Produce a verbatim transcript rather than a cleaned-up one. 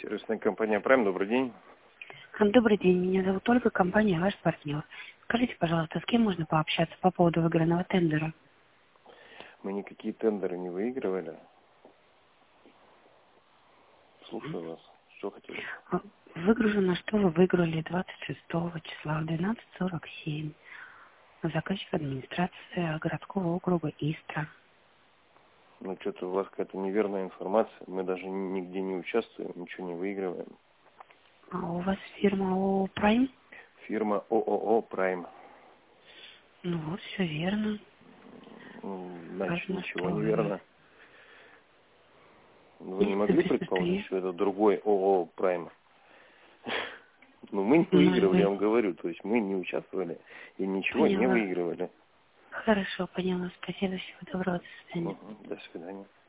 Сервисная компания Prime, добрый день. Добрый день, меня зовут Ольга, компания «Ваш партнер». Скажите, пожалуйста, с кем можно пообщаться по поводу выигранного тендера? Мы никакие тендеры не выигрывали. Слушаю вас. Что хотели? Выгружено, что вы выиграли двадцать шестого числа в двенадцать сорок семь. Заказчик администрации городского округа Истра. Ну, что-то у вас какая-то неверная информация. Мы даже нигде не участвуем, ничего не выигрываем. А у вас фирма ООО «Прайм»? Фирма ООО «Прайм». Ну вот, все верно. Значит, Важно, ничего что не верно. Вы не есть могли написано, что предположить, есть. что это другой ООО «Прайм»? Ну, мы не Ну, выигрывали, я вы... вам говорю. То есть мы не участвовали и ничего не Поняла. выигрывали. Хорошо, поняла. Спасибо, всего доброго, до свидания. Угу, до свидания.